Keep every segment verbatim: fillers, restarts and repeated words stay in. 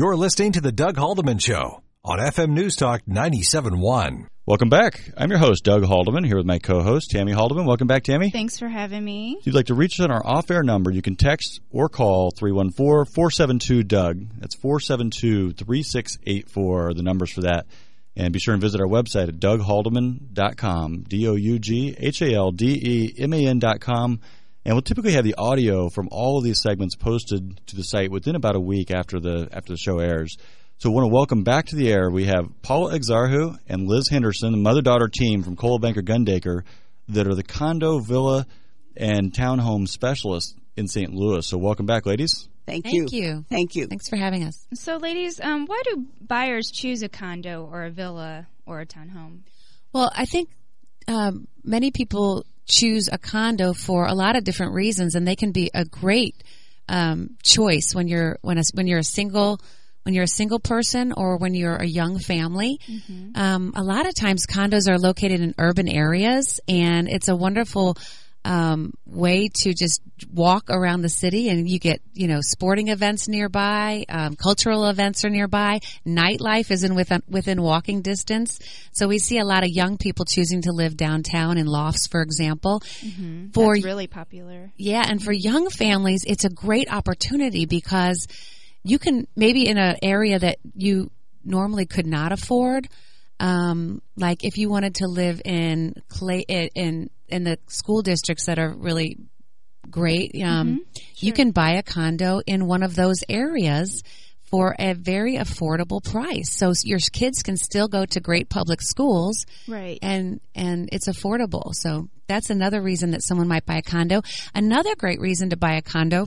You're listening to the Doug Haldeman Show on F M News Talk ninety-seven point one. Welcome back. I'm your host, Doug Haldeman, here with my co-host, Tammy Haldeman. Welcome back, Tammy. Thanks for having me. If you'd like to reach us on our off-air number, you can text or call three one four, four seven two, D O U G. That's four seven two, three six eight four, the numbers for that. And be sure and visit our website at doug haldeman dot com, D O U G H A L D E M A N dot com. And we'll typically have the audio from all of these segments posted to the site within about a week after the after the show airs. So we want to welcome back to the air. We have Paula Exarhu and Liz Henderson, the mother-daughter team from Coldwell Banker Gundaker, that are the condo, villa, and townhome specialists in Saint Louis. So welcome back, ladies. Thank you. Thank you. Thank you. Thanks for having us. So, ladies, um, why do buyers choose a condo or a villa or a townhome? Well, I think um, many people choose a condo for a lot of different reasons, and they can be a great um, choice when you're when a, when you're a single when you're a single person or when you're a young family. Mm-hmm. Um, a lot of times, condos are located in urban areas, and it's a wonderful Um, way to just walk around the city, and you get, you know, sporting events nearby, um, cultural events are nearby, nightlife is in within, within walking distance. So we see a lot of young people choosing to live downtown in lofts, for example. Mm-hmm. For, That's really popular. Yeah, and for young families, it's a great opportunity because you can, maybe in an area that you normally could not afford, um, like if you wanted to live in clay, in in the school districts that are really great, um, mm-hmm. Sure. you can buy a condo in one of those areas for a very affordable price. So your kids can still go to great public schools, right? And and it's affordable. So that's another reason that someone might buy a condo. Another great reason to buy a condo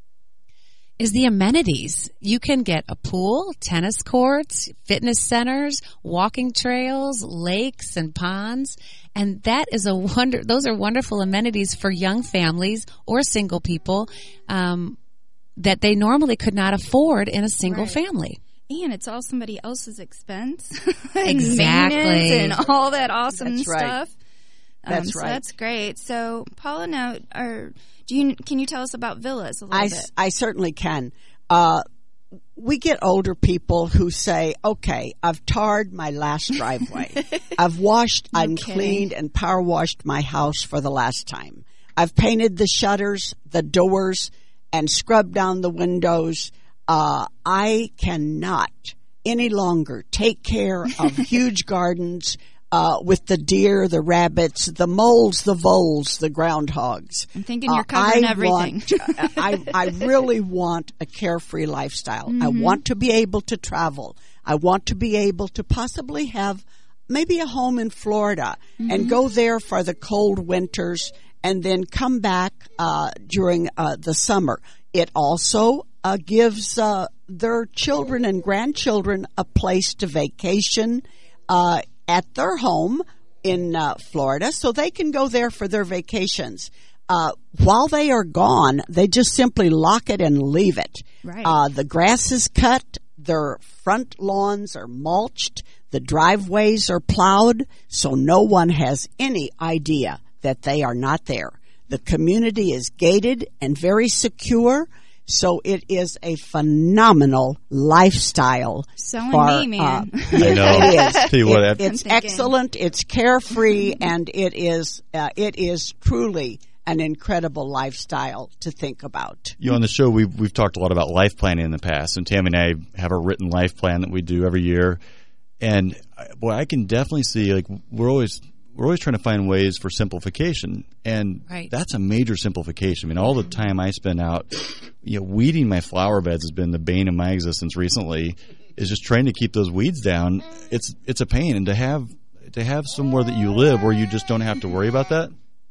is the amenities. You can get a pool, tennis courts, fitness centers, walking trails, lakes and ponds, and that is a wonder. Those are wonderful amenities for young families or single people um, that they normally could not afford in a single right. family. And it's all somebody else's expense, and exactly, and all that awesome that's right. stuff. That's um, right. So that's great. So, Paula, now, are, do you can you tell us about villas a little I, bit? I certainly can. Uh, we get older people who say, okay, I've tarred my last driveway. I've washed no and kidding. cleaned and power washed my house for the last time. I've painted the shutters, the doors, and scrubbed down the windows. Uh, I cannot any longer take care of huge gardens uh, with the deer, the rabbits, the moles, the voles, the groundhogs. I'm thinking you're covering uh, I everything. Want, I, I really want a carefree lifestyle. Mm-hmm. I want to be able to travel. I want to be able to possibly have maybe a home in Florida mm-hmm. and go there for the cold winters and then come back uh, during uh, the summer. It also uh, gives uh, their children and grandchildren a place to vacation uh, at their home in uh, Florida, so they can go there for their vacations. Uh, while they are gone, they just simply lock it and leave it. Right. Uh, the grass is cut, their front lawns are mulched, the driveways are plowed, so no one has any idea that they are not there. The community is gated and very secure, so it is a phenomenal lifestyle. Selling for, me, man. Uh, I know. it is. Tell you what, It- after- it's excellent. It's carefree, and it is uh, it is truly an incredible lifestyle to think about. You know, on the show, we've, we've talked a lot about life planning in the past, and Tammy and I have a written life plan that we do every year. And, boy, I can definitely see, like, we're always we're always trying to find ways for simplification, and right. that's a major simplification. I mean, all the time I spend out, you know, weeding my flower beds has been the bane of my existence recently, is just trying to keep those weeds down. It's it's a pain, and to have to have somewhere that you live where you just don't have to worry about that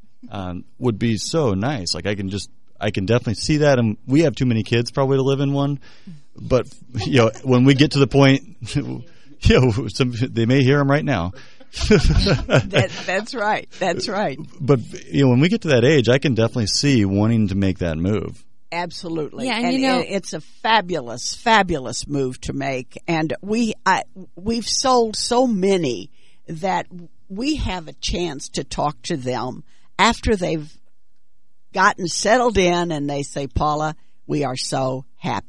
um, would be so nice. Like, I can just I can definitely see that, and we have too many kids probably to live in one. But you know, when we get to the point, you know, some, they may hear them right now. that, that's right. That's right. But you know, when we get to that age, I can definitely see wanting to make that move. Absolutely. Yeah, and, and you know, it, it's a fabulous, fabulous move to make. And we, I, we've sold so many that we have a chance to talk to them after they've gotten settled in, and they say, Paula, we are so happy.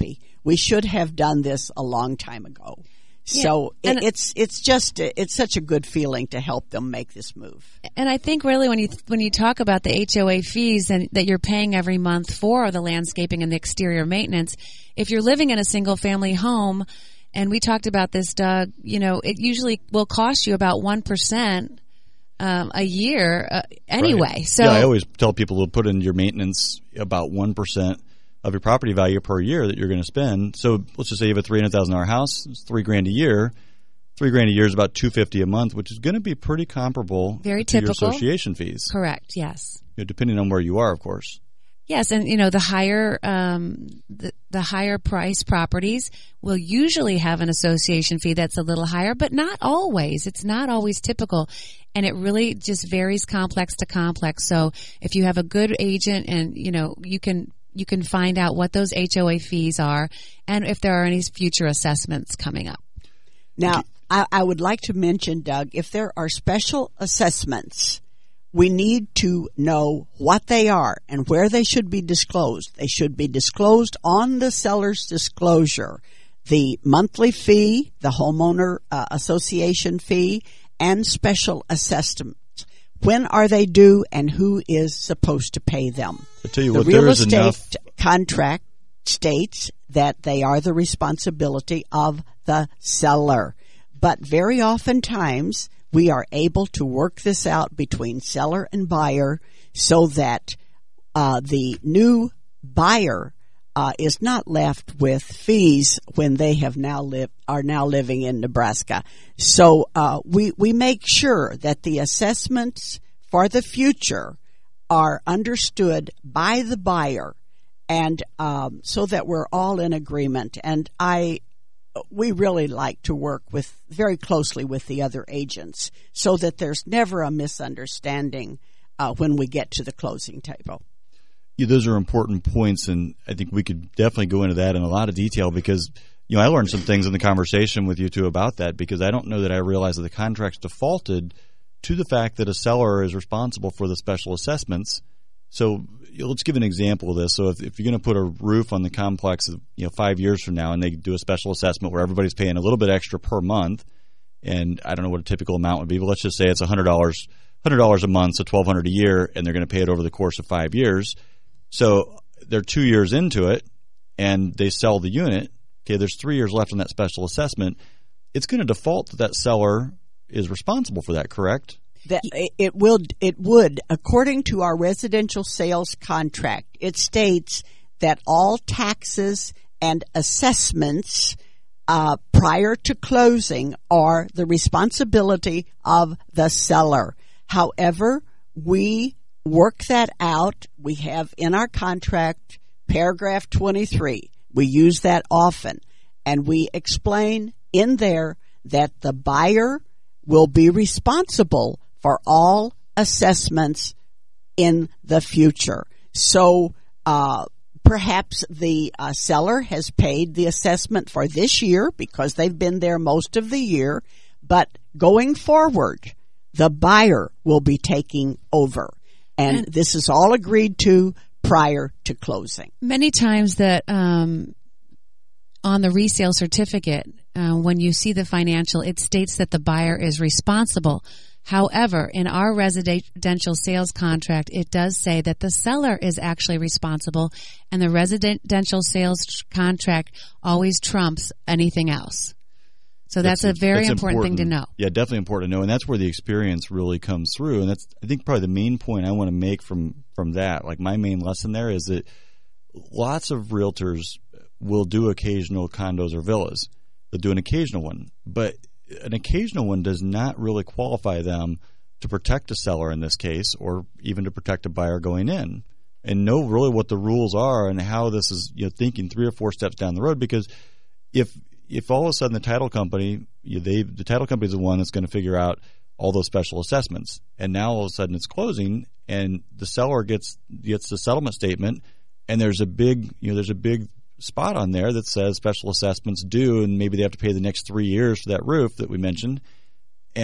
we should have done this a long time ago. Yeah, So it, and- it's it's just it's such a good feeling to help them make this move. And I think really when you when you talk about the H O A fees and that you're paying every month for the landscaping and the exterior maintenance, if you're living in a single family home, and we talked about this, Doug, you know, it usually will cost you about one percent um, a year uh, anyway. Right. So yeah, I always tell people to put in your maintenance about one percent of your property value per year that you're going to spend. So let's just say you have a three hundred thousand dollars house, it's three grand a year. Three grand a year is about two hundred fifty dollars a month, which is going to be pretty comparable Very to typical. your association fees. correct, yes. You know, depending on where you are, of course. Yes, and you know the higher um, the, the higher price properties will usually have an association fee that's a little higher, but not always. It's not always typical, and it really just varies complex to complex. So if you have a good agent, and you know you can you can find out what those H O A fees are, and if there are any future assessments coming up. Now, I, I would like to mention, Doug, if there are special assessments, we need to know what they are and where they should be disclosed. They should be disclosed on the seller's disclosure. The monthly fee, the homeowner uh, association fee, and special assessments. When are they due, and who is supposed to pay them? I tell you The what, real there is estate enough. contract states that they are the responsibility of the seller. But very oftentimes, we are able to work this out between seller and buyer so that uh, the new buyer uh, is not left with fees when they have now live are now living in Nebraska. So uh, we we make sure that the assessments for the future are understood by the buyer, and um, so that we're all in agreement. And I. We really like to work with very closely with the other agents so that there's never a misunderstanding uh, when we get to the closing table. Yeah, those are important points, and I think we could definitely go into that in a lot of detail because, you know, I learned some things in the conversation with you two about that because I don't know that I realized that the contract's defaulted to the fact that a seller is responsible for the special assessments. So you know, let's give an example of this. So if, if you're going to put a roof on the complex, you know, five years from now, and they do a special assessment where everybody's paying a little bit extra per month, and I don't know what a typical amount would be, but let's just say it's one hundred dollars, one hundred dollars a month, so twelve hundred dollars a year, and they're going to pay it over the course of five years. So they're two years into it, and they sell the unit. Okay, there's three years left on that special assessment. It's going to default that that seller is responsible for that, correct? That it will, it would, according to our residential sales contract, it states that all taxes and assessments uh, prior to closing are the responsibility of the seller. However, we work that out. We have in our contract paragraph twenty-three. We use that often, and we explain in there that the buyer will be responsible for all assessments in the future. So uh, perhaps the uh, seller has paid the assessment for this year because they've been there most of the year, but going forward, the buyer will be taking over. And, and this is all agreed to prior to closing. Many times that um, on the resale certificate, uh, when you see the financial, it states that the buyer is responsible. However, in our residential sales contract, it does say that the seller is actually responsible, and the residential sales contract always trumps anything else. So that's, that's a very that's important, important thing to know. Yeah, definitely important to know, and that's where the experience really comes through. And that's, I think, probably the main point I want to make from from that. Like my main lesson there is that lots of realtors will do occasional condos or villas. They'll do an occasional one, but an occasional one does not really qualify them to protect a seller in this case, or even to protect a buyer going in, and know really what the rules are and how this is, you know, thinking three or four steps down the road. Because if if all of a sudden the title company, you know, they the title company is the one that's going to figure out all those special assessments, and now all of a sudden it's closing, and the seller gets gets the settlement statement, and there's a big you know there's a big spot on there that says special assessments due, and maybe they have to pay the next three years for that roof that we mentioned, and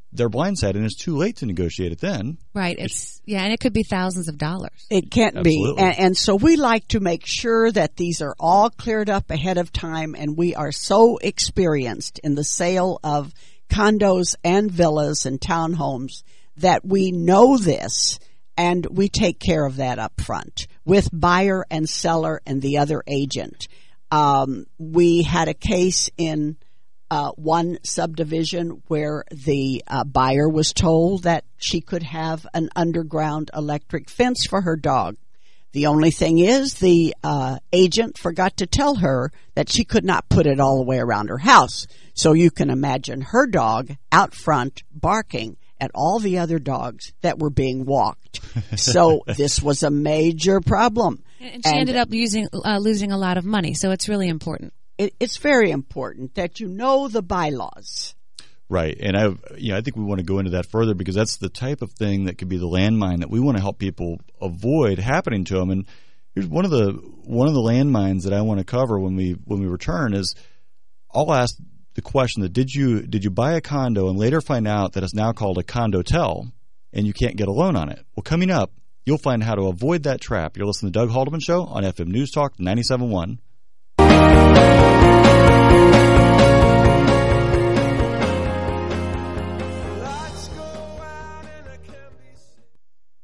they're blindsided, and it's too late to negotiate it then. Right. It's yeah, and it could be thousands of dollars. It can't Absolutely. be. And, and so we like to make sure that these are all cleared up ahead of time, and we are so experienced in the sale of condos and villas and townhomes that we know this, and we take care of that up front with buyer and seller and the other agent. Um, we had a case in uh, one subdivision where the uh, buyer was told that she could have an underground electric fence for her dog. The only thing is the uh, agent forgot to tell her that she could not put it all the way around her house. So you can imagine her dog out front barking at all the other dogs that were being walked. So this was a major problem. And she And ended up using, uh, losing a lot of money, so it's really important. it, it's very important that you know the bylaws. Right, and I, you know, I think we want to go into that further because that's the type of thing that could be the landmine that we want to help people avoid happening to them. And here's one of the one of the landmines that I want to cover when we when we return is I'll ask the question that did you did you buy a condo and later find out that it's now called a condotel and you can't get a loan on it? Well, coming up, you'll find how to avoid that trap. You're listening to Doug Haldeman Show on F M News Talk ninety-seven point one.